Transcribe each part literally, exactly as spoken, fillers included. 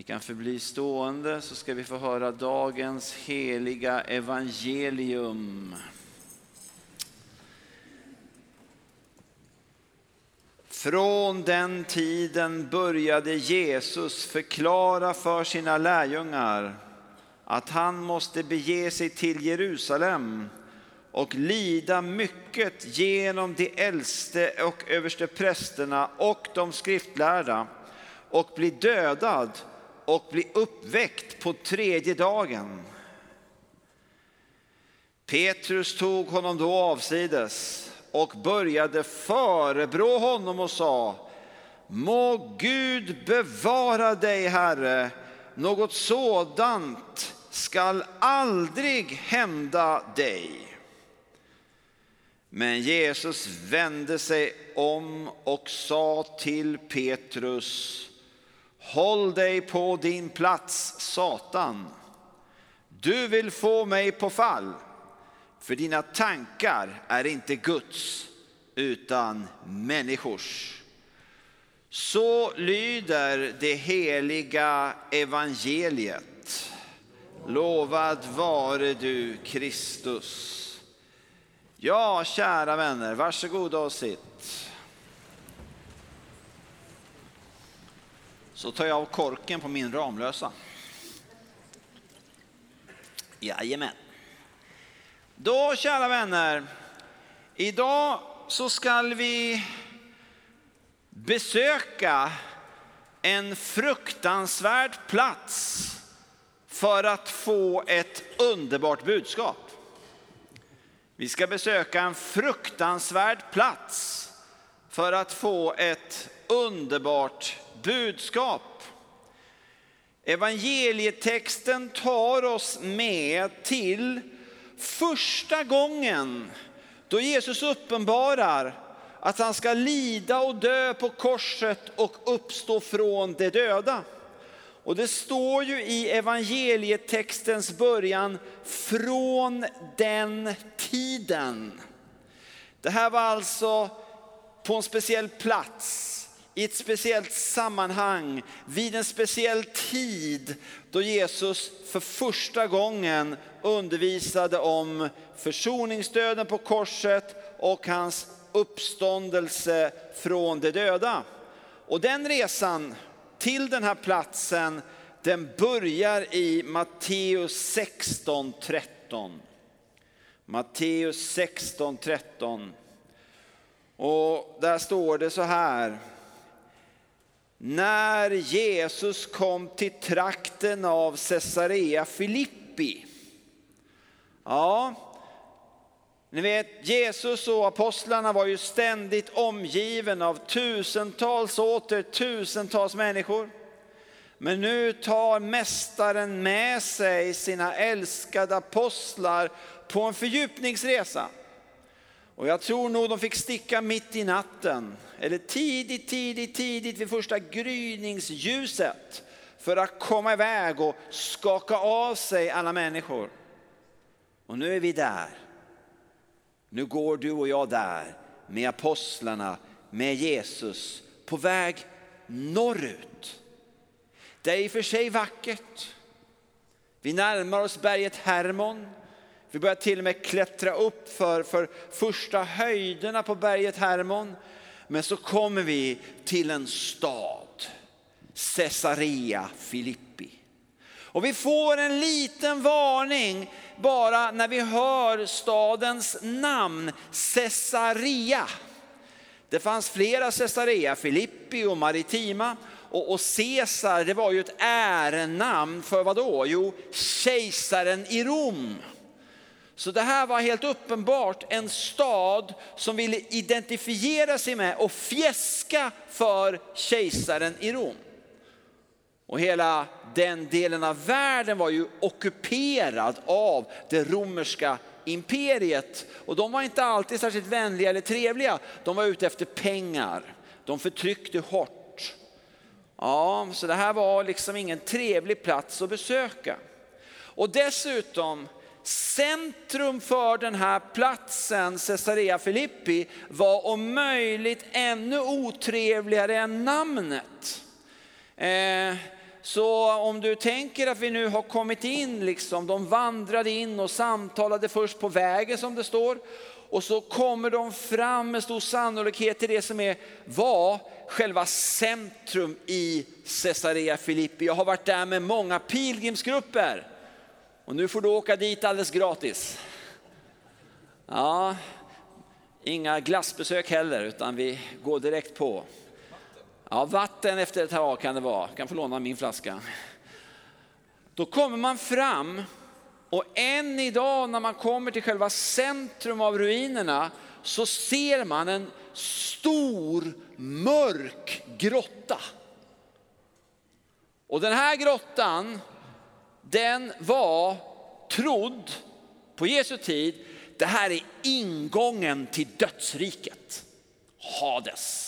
Ni kan förbli stående så ska vi få höra dagens heliga evangelium. Från den tiden började Jesus förklara för sina lärjungar att han måste bege sig till Jerusalem och lida mycket genom de äldste och översteprästerna och de skriftlärda och bli dödad och bli uppväckt på tredje dagen. Petrus tog honom då avsides och började förebrå honom och sa: må Gud bevara dig, Herre, något sådant skall aldrig hända dig. Men Jesus vände sig om och sa till Petrus: håll dig på din plats, Satan. Du vill få mig på fall, för dina tankar är inte Guds utan människors. Så lyder det heliga evangeliet. Lovad vare du, Kristus. Ja, kära vänner, varsågoda och sitt. Så tar jag av korken på min Ramlösa. Jajamän. Då, kära vänner, idag så ska vi besöka en fruktansvärd plats för att få ett underbart budskap. Vi ska besöka en fruktansvärd plats för att få ett underbart budskap. Evangelietexten tar oss med till första gången då Jesus uppenbarar att han ska lida och dö på korset och uppstå från de döda. Och det står ju i evangelietextens början: från den tiden. Det här var alltså på en speciell plats, i ett speciellt sammanhang, vid en speciell tid då Jesus för första gången undervisade om försoningsdöden på korset och hans uppståndelse från de döda. Och den resan till den här platsen, den börjar i Matteus sexton tretton. Matteus sexton tretton. Och där står det så här: när Jesus kom till trakten av Caesarea Filippi. Ja, ni vet, Jesus och apostlarna var ju ständigt omgiven av tusentals och åter tusentals människor. Men nu tar mästaren med sig sina älskade apostlar på en fördjupningsresa. Och jag tror nog de fick sticka mitt i natten, eller tidigt, tidigt, tidigt vid första gryningsljuset, för att komma iväg och skaka av sig alla människor. Och nu är vi där. Nu går du och jag där med apostlarna, med Jesus, på väg norrut. Det är i och för sig vackert. Vi närmar oss berget Hermon. Vi börjar till och med klättra upp för, för första höjderna på berget Hermon. Men så kommer vi till en stad, Caesarea Filippi. Och vi får en liten varning bara när vi hör stadens namn, Caesarea. Det fanns flera Caesarea, Filippi och Maritima. Och, och Caesar, det var ju ett ärennamn för vad då? Jo, kejsaren i Rom. Så det här var helt uppenbart en stad som ville identifiera sig med och fjäska för kejsaren i Rom. Och hela den delen av världen var ju ockuperad av det romerska imperiet. Och de var inte alltid särskilt vänliga eller trevliga. De var ute efter pengar. De förtryckte hårt. Ja, så det här var liksom ingen trevlig plats att besöka. Och dessutom, centrum för den här platsen, Caesarea Filippi, var om möjligt ännu otrevligare än namnet. Eh, så om du tänker att vi nu har kommit in, liksom, de vandrade in och samtalade först på vägen som det står. Och så kommer de fram med stor sannolikhet till det som är, var själva centrum i Caesarea Filippi. Jag har varit där med många pilgrimsgrupper. Och nu får du åka dit alldeles gratis. Ja, inga glassbesök heller, utan vi går direkt på. Ja, vatten efter ett tag kan det vara. Jag kan få låna min flaska. Då kommer man fram, och än idag när man kommer till själva centrum av ruinerna så ser man en stor mörk grotta. Och den här grottan, den var trodd på Jesu tid, det här är ingången till dödsriket, Hades.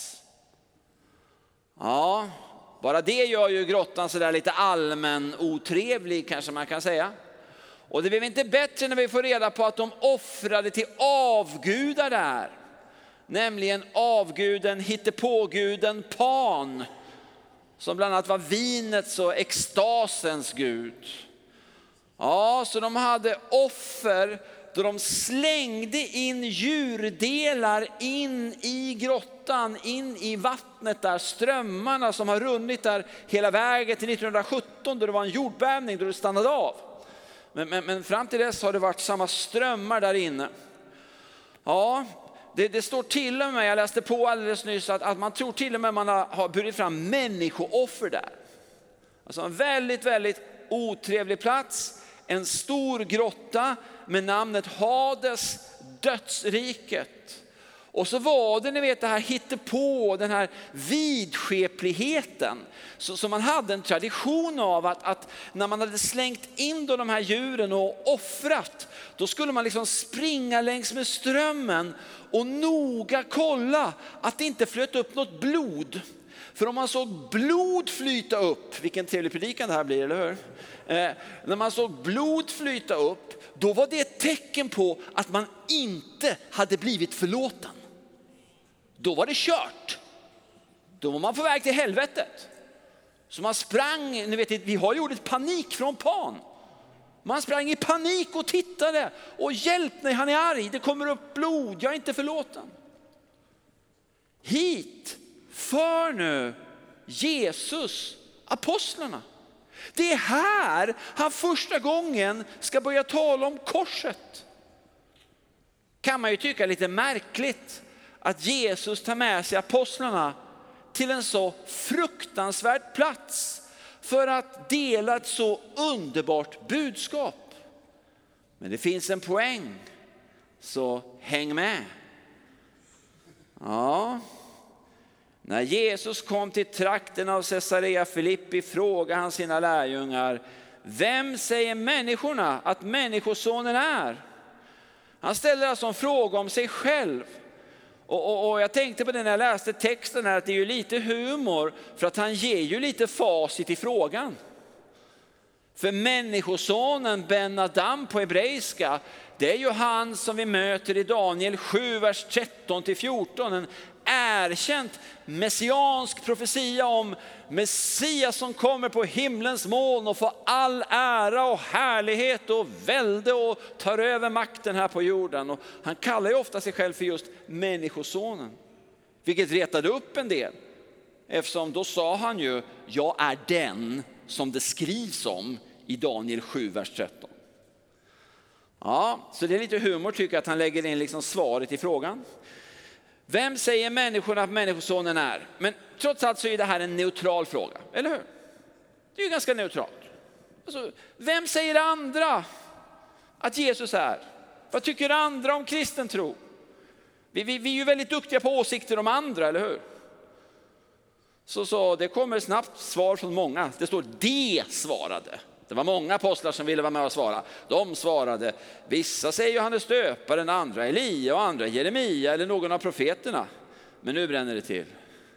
Ja, bara det gör ju grottan så där lite allmän otrevlig, kanske man kan säga. Och det blev inte bättre när vi får reda på att de offrade till avgudar där. Nämligen avguden, hittepåguden Pan, som bland annat var vinets och extasens gud. Ja, så de hade offer då de slängde in djurdelar in i grottan, in i vattnet där, strömmarna som har runnit där hela vägen till nittonhundrasjutton då det var en jordbävning då det stannade av. Men, men, men fram till dess har det varit samma strömmar där inne. Ja, det, det står till och med, jag läste på alldeles nyss, att, att man tror till och med man har, har burit fram människooffer där. Alltså en väldigt, väldigt otrevlig plats. En stor grotta med namnet Hades, dödsriket. Och så var det, ni vet, det här hittepå, den här vidskepligheten. Så, så man hade en tradition av att, att när man hade slängt in då de här djuren och offrat, då skulle man liksom springa längs med strömmen och noga kolla att det inte flöt upp något blod. För om man såg blod flyta upp, vilken trevlig predikan det här blir, eller hur? Eh, när man såg blod flyta upp, då var det ett tecken på att man inte hade blivit förlåten. Då var det kört. Då var man på väg till helvetet. Så man sprang, ni vet, vi har gjort ett panik från Pan. Man sprang i panik och tittade. Och hjälp mig, han är arg, det kommer upp blod, jag är inte förlåten. Hit för nu Jesus apostlarna. Det är här han första gången ska börja tala om korset. Kan man ju tycka lite märkligt att Jesus tar med sig apostlarna till en så fruktansvärd plats för att dela ett så underbart budskap. Men det finns en poäng, så häng med. Ja. När Jesus kom till trakten av Caesarea Filippi frågade han sina lärjungar: vem säger människorna att människosonen är? Han ställer alltså en fråga om sig själv. Och, och, och jag tänkte på det när jag läste texten här, att det är ju lite humor, för att han ger ju lite facit i frågan. För människosonen, Ben Adam på hebreiska, det är ju han som vi möter i Daniel sju, vers tretton till fjorton. En erkänt messiansk profetia om Messias som kommer på himlens moln och får all ära och härlighet och välde och tar över makten här på jorden. Och han kallar ju ofta sig själv för just människosonen, vilket retade upp en del. Eftersom då sa han ju, jag är den som det skrivs om i Daniel sju, vers tretton. Ja, så det är lite humor, tycker jag, att han lägger in liksom svaret i frågan. Vem säger människorna att människosonen är? Men trots allt så är det här en neutral fråga, eller hur? Det är ju ganska neutralt. Alltså, vem säger andra att Jesus är? Vad tycker andra om kristen tro? Vi, vi, vi är ju väldigt duktiga på åsikter om andra, eller hur? Så, så det kommer snabbt svar från många. Det står de svarade. Det var många apostlar som ville vara med och svara. De svarade, vissa säger Johannes döparen, andra Elia och andra Jeremia eller någon av profeterna. Men nu bränner det till.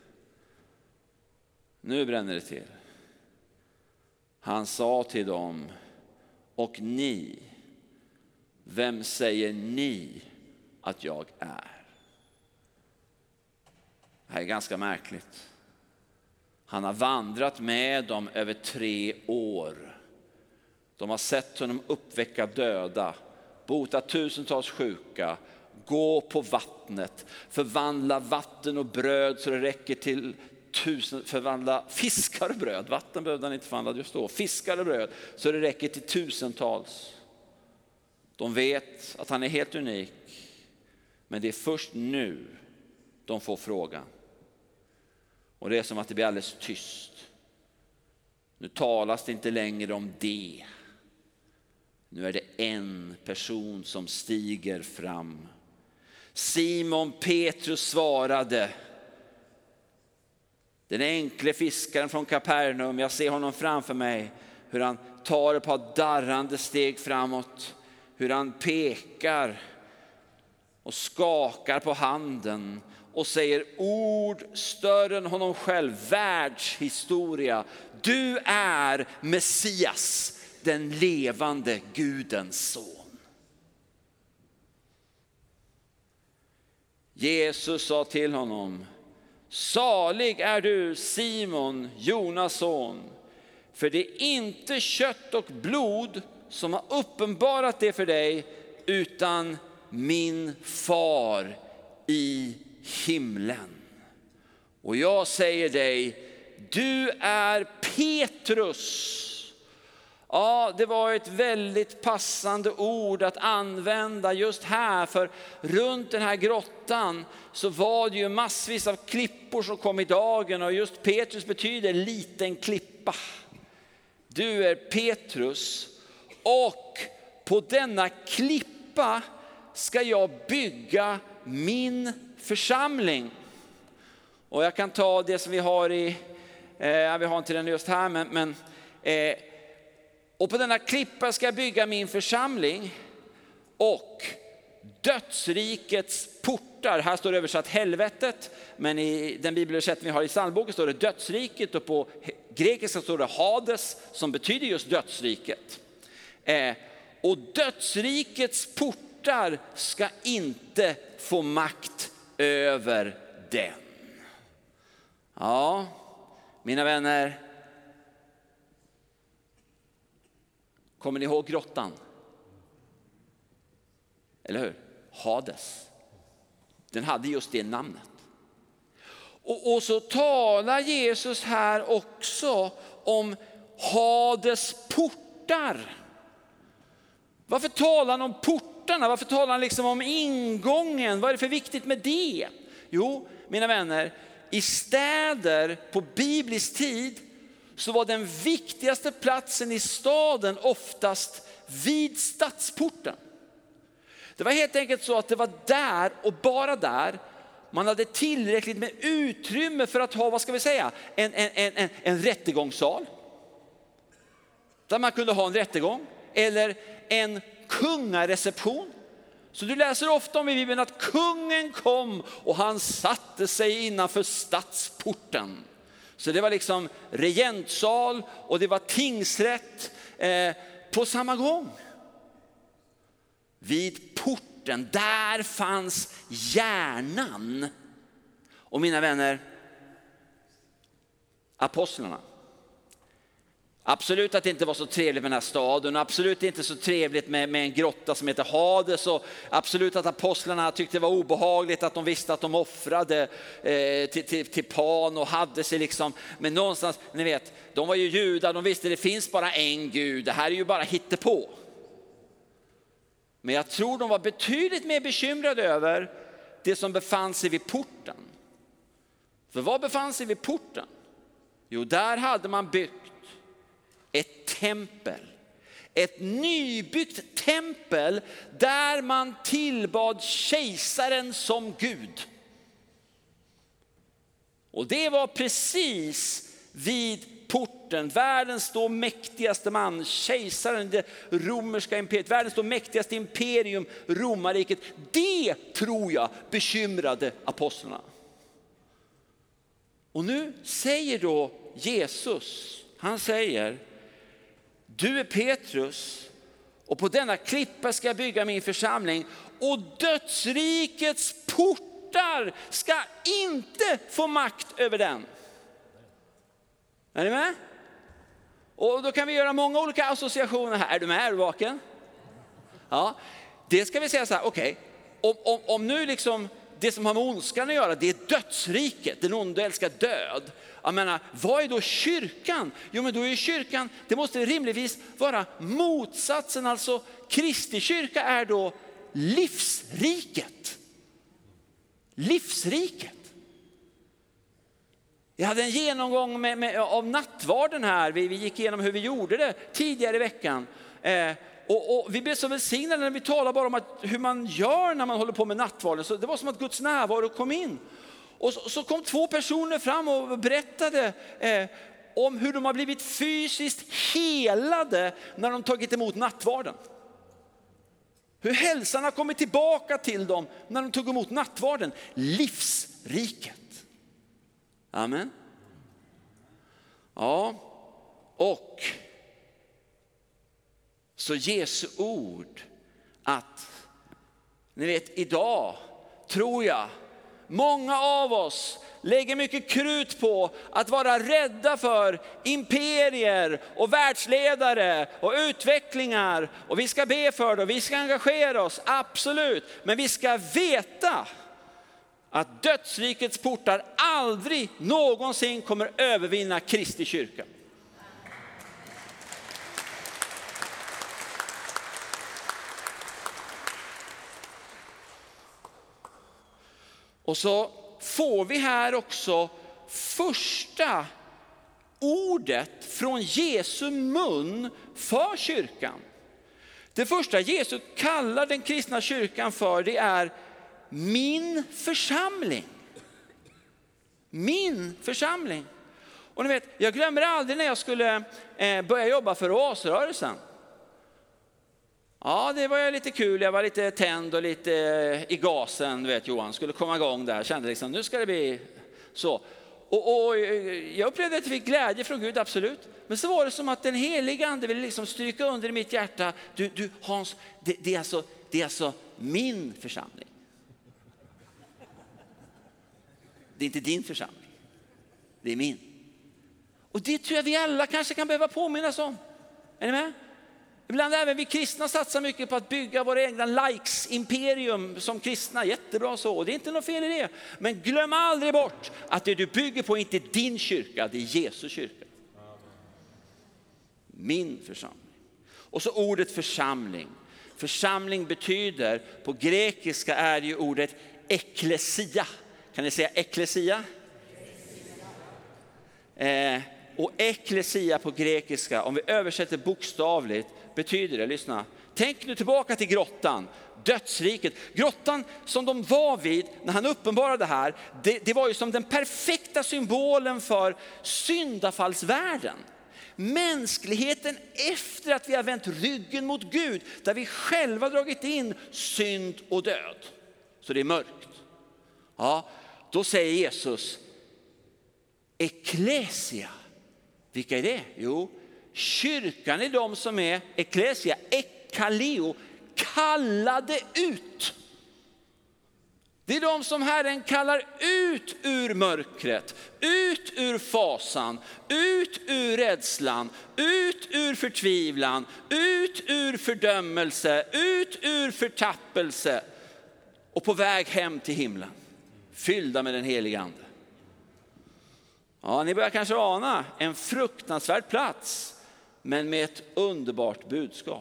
Nu bränner det till. Han sa till dem, och ni, vem säger ni att jag är? Det här är ganska märkligt. Han har vandrat med dem över tre år. De har sett honom uppväcka döda, bota tusentals sjuka, gå på vattnet, förvandla vatten och bröd så det räcker till tusen, förvandla fiskar och bröd. Vatten behövde han inte förvandla, just då. Fiskar och bröd så det räcker till tusentals. De vet att han är helt unik, men det är först nu de får frågan. Och det är som att det blir alldeles tyst. Nu talas det inte längre om det. Nu är det en person som stiger fram. Simon Petrus svarade, den enkle fiskaren från Kapernaum, jag ser honom framför mig, hur han tar ett par darrande steg framåt, hur han pekar och skakar på handen och säger ord större än honom själv, världshistoria. Du är Messias, den levande Gudens son. Jesus sa till honom, salig är du Simon, Jonas son, för det är inte kött och blod som har uppenbarat det för dig, utan min far i himlen. Och jag säger dig, du är Petrus. Ja, det var ett väldigt passande ord att använda just här, för runt den här grottan så var det ju massvis av klippor som kom i dagen, och just Petrus betyder liten klippa. Du är Petrus, och på denna klippa ska jag bygga min församling. Och jag kan ta det som vi har i, eh, vi har inte den just här, men, men eh, och på denna klippa ska jag bygga min församling, och dödsrikets portar, här står det översatt helvetet, men i den bibelöversättning vi har i psalmboken står det dödsriket, och på grekiska står det Hades, som betyder just dödsriket. Eh, och dödsrikets portar ska inte få makt över den. Ja, mina vänner, kommer ni ihåg grottan? Eller hur? Hades. Den hade just det namnet. Och, och så talar Jesus här också om Hades portar. Varför talar han om portarna? Varför talar han liksom om ingången? Vad är det för viktigt med det? Jo, mina vänner, i städer på biblisk tid så var den viktigaste platsen i staden oftast vid stadsporten. Det var helt enkelt så att det var där och bara där man hade tillräckligt med utrymme för att ha, vad ska vi säga, en, en, en, en rättegångssal. Där man kunde ha en rättegång eller en kungareception. Så du läser ofta om i Bibeln att kungen kom och han satte sig innanför stadsporten. Så det var liksom regentsal och det var tingsrätt eh, på samma gång. Vid porten, där fanns hjärnan. Och mina vänner, apostlarna. Absolut att det inte var så trevligt med den här staden. Absolut inte så trevligt med, med en grotta som heter Hades. Och absolut att apostlarna tyckte det var obehagligt att de visste att de offrade eh, till, till, till Pan och hade sig liksom. Men någonstans, ni vet, de var ju judar. De visste det finns bara en Gud. Det här är ju bara hittepå. Men jag tror de var betydligt mer bekymrade över det som befann sig vid porten. För vad befann sig vid porten? Jo, där hade man byggt ett tempel. Ett nybyggt tempel där man tillbad kejsaren som Gud. Och det var precis vid porten. Världens då mäktigaste man, kejsaren, det romerska imperiet, världens då mäktigaste imperium, romarriket. Det tror jag bekymrade apostlarna. Och nu säger då Jesus, han säger: du är Petrus, och på denna klippa ska jag bygga min församling, och dödsrikets portar ska inte få makt över den. Är ni med? Och då kan vi göra många olika associationer här. Är du med? Är du vaken? Ja, det ska vi säga så här, okej. Okay. Om, om, om nu liksom det som har med ondskan att göra, det är dödsriket, den onde älskar död. Jag menar, vad är då kyrkan? Jo, men då är kyrkan, det måste rimligtvis vara motsatsen. Alltså Kristi kyrka är då livsriket. Livsriket. Jag hade en genomgång med, med, av nattvarden här. Vi, vi gick igenom hur vi gjorde det tidigare i veckan. Eh, och, och vi blev så välsignade när vi talade bara om att, hur man gör när man håller på med nattvarden. Så det var som att Guds närvaro kom in. Och så, så kom två personer fram och berättade eh, om hur de har blivit fysiskt helade när de tagit emot nattvarden. Hur hälsan har kommit tillbaka till dem när de tog emot nattvarden. Livsriket. Amen. Ja, och så Jesu ord att, ni vet, idag tror jag många av oss lägger mycket krut på att vara rädda för imperier och världsledare och utvecklingar. Och vi ska be för det och vi ska engagera oss, absolut. Men vi ska veta att dödsrikets portar aldrig någonsin kommer övervinna Kristi kyrka. Och så får vi här också första ordet från Jesu mun för kyrkan. Det första Jesus kallar den kristna kyrkan för, det är min församling. Min församling. Och ni vet, jag glömmer aldrig när jag skulle eh, börja jobba för oasrörelsen. Ja, det var ju lite kul. Jag var lite tänd och lite i gasen, du vet Johan. Skulle komma igång där. Kände liksom, nu ska det bli så. Och, och jag upplevde att jag fick glädje från Gud, absolut. Men så var det som att den heliga ande ville liksom stryka under i mitt hjärta. Du, du Hans, det, det, är alltså, det är alltså min församling. Det är inte din församling. Det är min. Och det tror jag vi alla kanske kan behöva påminnas om. Är ni med? Ibland även vi kristna satsar mycket på att bygga våra egna likes-imperium som kristna. Jättebra så. Det är inte något fel i det. Men glöm aldrig bort att det du bygger på är inte din kyrka. Det är Jesu kyrka. Min församling. Och så ordet församling. Församling betyder, på grekiska är det ju ordet ekklesia. Kan ni säga ekklesia? Eh, och ekklesia på grekiska, om vi översätter bokstavligt, betyder det, lyssna. Tänk nu tillbaka till grottan, dödsriket. Grottan som de var vid när han uppenbarade det här, det, det var ju som den perfekta symbolen för syndafallsvärlden. Mänskligheten efter att vi har vänt ryggen mot Gud, där vi själva dragit in synd och död. Så det är mörkt. Ja, då säger Jesus, ekklesia. Vilka är det? Jo, kyrkan är de som är ekklesia, ekkaleo, kallade ut. Det är de som Herren kallar ut ur mörkret, ut ur fasan, ut ur rädslan, ut ur förtvivlan, ut ur fördömelse, ut ur förtappelse och på väg hem till himlen, fyllda med den heliga ande. Ja, ni börjar kanske ana en fruktansvärd plats, men med ett underbart budskap.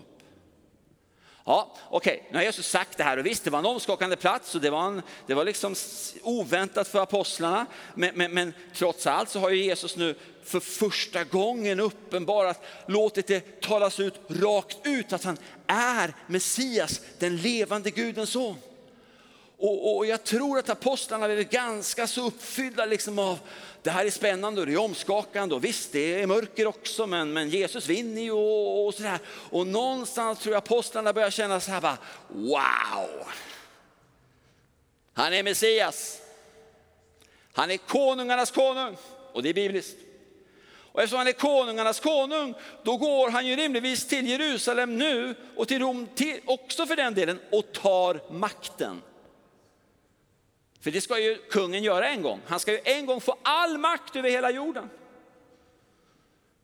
Ja, okej, okay. Nu har Jesus sagt det här och visst, det var en omskakande plats och det var, en, det var liksom oväntat för apostlarna. Men, men, men trots allt så har ju Jesus nu för första gången uppenbarat, låtit det talas ut rakt ut att han är Messias, den levande Gudens son. Och, och jag tror att apostlarna är ganska så uppfyllda liksom av det här är spännande och det är omskakande och visst det är mörker också, men, men Jesus vinner ju och, och sådär. Och någonstans tror jag apostlarna börjar känna så här bara, wow! Han är Messias. Han är konungarnas konung och det är bibliskt. Och eftersom han är konungarnas konung, då går han ju rimligtvis till Jerusalem nu och till Rom till, också för den delen och tar makten. För det ska ju kungen göra en gång. Han ska ju en gång få all makt över hela jorden.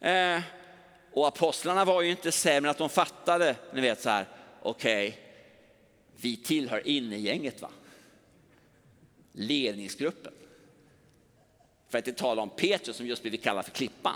Eh, och apostlarna var ju inte sämre att de fattade, ni vet så här, okej, okay, vi tillhör innegänget va? Ledningsgruppen. För att inte tala om Petrus som just blivit kallad för klippan.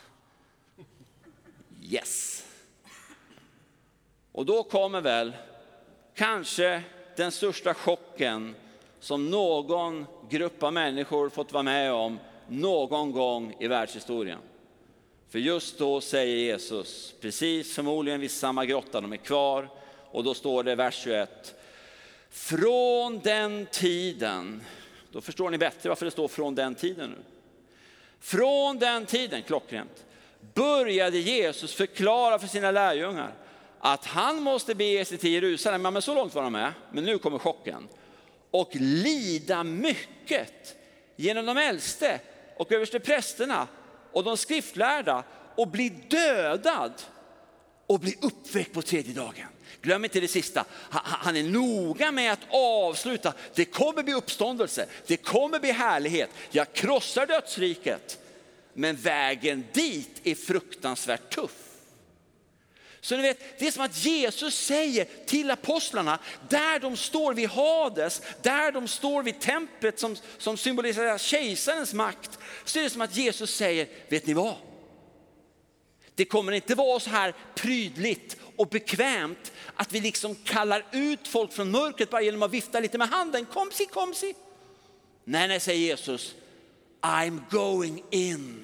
Yes. Och då kommer väl kanske den största chocken som någon grupp av människor fått vara med om någon gång i världshistorien. För just då säger Jesus, precis förmodligen vid samma grotta, de är kvar, och då står det i vers tjugoett. Från den tiden, då förstår ni bättre varför det står från den tiden nu. Från den tiden, klockrent, började Jesus förklara för sina lärjungar att han måste bege sig till Jerusalem. Men så långt var de med, men nu kommer chocken. Och lida mycket genom de äldste och överste prästerna och de skriftlärda och bli dödad och bli uppväckt på tredje dagen. Glöm inte det sista. Han är noga med att avsluta. Det kommer bli uppståndelse. Det kommer bli härlighet. Jag krossar dödsriket. Men vägen dit är fruktansvärt tuff. Så ni vet, det är som att Jesus säger till apostlarna, där de står vid Hades, där de står vid templet som, som symboliserar kejsarens makt, så är det som att Jesus säger, vet ni vad? Det kommer inte vara så här prydligt och bekvämt att vi liksom kallar ut folk från mörkret bara genom att vifta lite med handen. Kom si, kom si. Nej, nej, säger Jesus. I'm going in.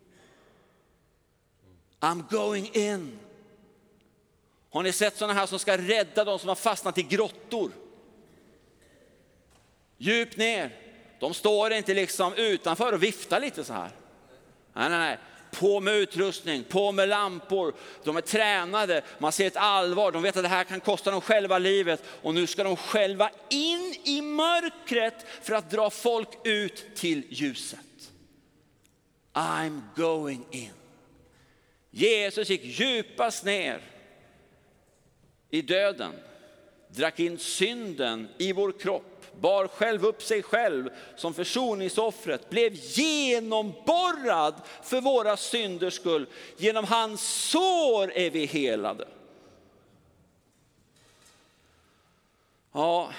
I'm going in. Har ni sett sådana här som ska rädda de som har fastnat i grottor? Djupt ner. De står inte liksom utanför och viftar lite så här. Nej, nej, nej. På med utrustning, på med lampor. De är tränade, man ser ett allvar. De vet att det här kan kosta dem själva livet. Och nu ska de själva in i mörkret för att dra folk ut till ljuset. I'm going in. Jesus gick djupast ner i döden. Drack in synden i vår kropp. Bar själv upp sig själv som försoningsoffret, blev genomborrad för våra synders skull. Genom hans sår är vi helade. Ja,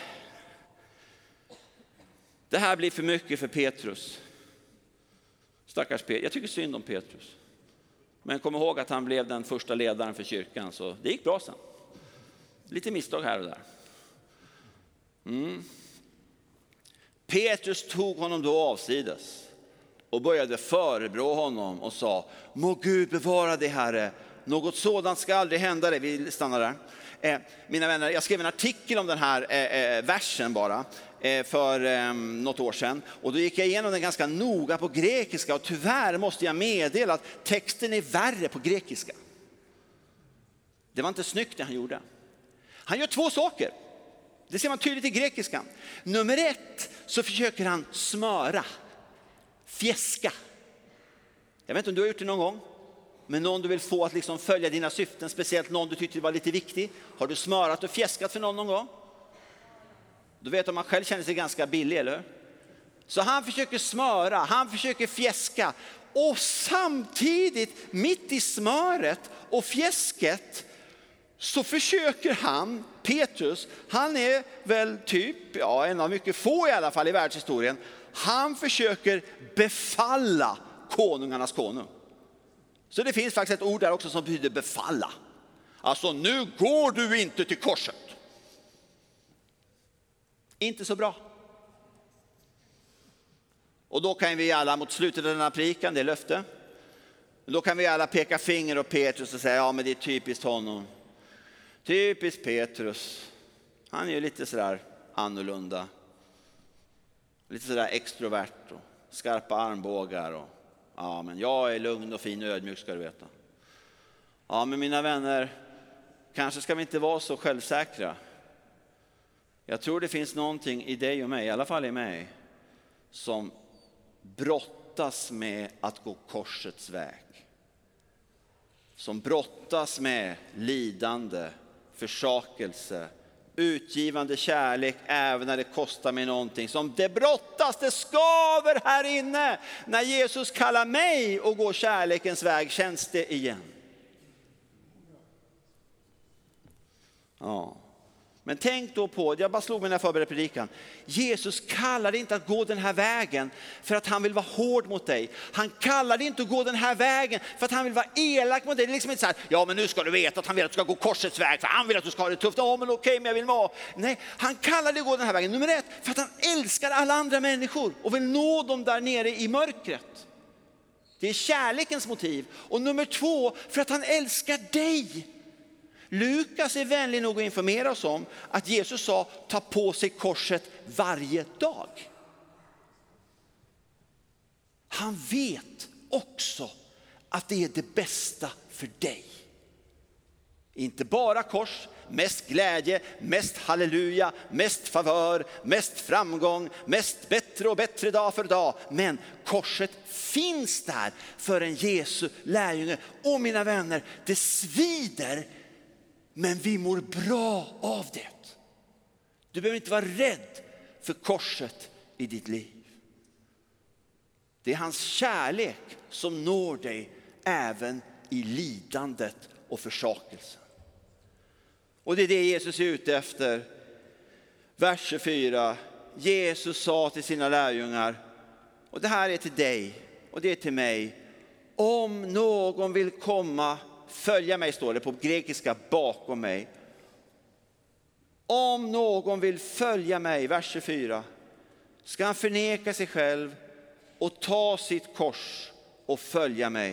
det här blir för mycket för Petrus. Stackars Petrus. Jag tycker synd om Petrus. Men kom ihåg att han blev den första ledaren för kyrkan, så det gick bra sen. Lite misstag här och där. Mm. Petrus tog honom då avsides och började förebrå honom och sa, må Gud bevara dig, Herre. Något sådant ska aldrig hända dig. Vi stannar där. Eh, mina vänner, jag skrev en artikel om den här eh, versen bara eh, för eh, något år sedan. Och då gick jag igenom den ganska noga på grekiska. Och tyvärr måste jag meddela att texten är värre på grekiska. Det var inte snyggt det han gjorde. Han gör två saker. Det ser man tydligt i grekiskan. Nummer ett, så försöker han smöra, fjäska. Jag vet inte om du har gjort det någon gång. Men någon du vill få att liksom följa dina syften, speciellt någon du tyckte var lite viktig. Har du smörat och fjäskat för någon någon gång? Du vet om man själv känner sig ganska billig, eller hur? Så han försöker smöra, han försöker fjäska. Och samtidigt, mitt i smöret och fjäsket, så försöker han, Petrus, han är väl typ, ja, en av mycket få i alla fall i världshistorien. Han försöker befalla konungarnas konung. Så det finns faktiskt ett ord där också som betyder befalla. Alltså, nu går du inte till korset. Inte så bra. Och då kan vi alla mot slutet av den här predikan, det är löfte. Då kan vi alla peka finger och Petrus och säga, ja men det är typiskt honom. Typiskt Petrus. Han är ju lite sådär annorlunda. Lite sådär extrovert och skarpa armbågar. Och, ja, men jag är lugn och fin och ödmjuk, ska du veta. Ja, men mina vänner, kanske ska vi inte vara så självsäkra. Jag tror det finns någonting i dig och mig, i alla fall i mig, som brottas med att gå korsets väg. Som brottas med lidande, försakelse, utgivande kärlek även när det kostar mig någonting. Som det brottas, det skaver här inne. När Jesus kallar mig och går kärlekens väg känns det igen. Ja. Men tänk då på, jag bara slog mig när jag förberedde predikan. Jesus kallar inte att gå den här vägen för att han vill vara hård mot dig. Han kallar inte att gå den här vägen för att han vill vara elak mot dig. Det är liksom inte så här, ja men nu ska du veta att han vill att du ska gå korsets väg för han vill att du ska ha det tufft. Ja men okej, men jag vill vara. Nej, han kallar dig att gå den här vägen. Nummer ett, för att han älskar alla andra människor och vill nå dem där nere i mörkret. Det är kärlekens motiv. Och nummer två, för att han älskar dig. Lukas är vänlig nog att informera oss om att Jesus sa ta på sig korset varje dag. Han vet också att det är det bästa för dig. Inte bara kors, mest glädje, mest halleluja, mest favör, mest framgång, mest bättre och bättre dag för dag. Men korset finns där för en Jesu lärjunge. Och mina vänner, det svider. Men vi mår bra av det. Du behöver inte vara rädd för korset i ditt liv. Det är hans kärlek som når dig även i lidandet och försakelsen. Och det är det Jesus är ute efter. Vers tjugofyra. Jesus sa till sina lärjungar, och det här är till dig och det är till mig. Om någon vill komma, följa mig, står det på grekiska, bakom mig. Om någon vill följa mig, vers tjugofyra, ska han förneka sig själv och ta sitt kors och följa mig.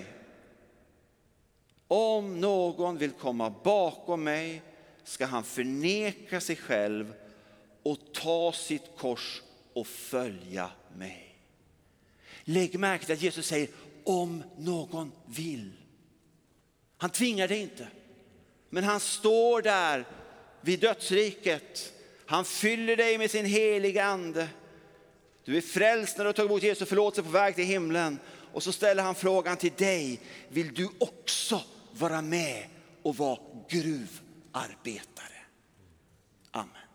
Om någon vill komma bakom mig ska han förneka sig själv och ta sitt kors och följa mig. Lägg märke till att Jesus säger om någon vill. Han tvingar dig inte. Men han står där vid dödsriket. Han fyller dig med sin heliga ande. Du är frälst när du har tagit emot Jesu förlåtelse på väg till himlen. Och så ställer han frågan till dig. Vill du också vara med och vara gruvarbetare? Amen.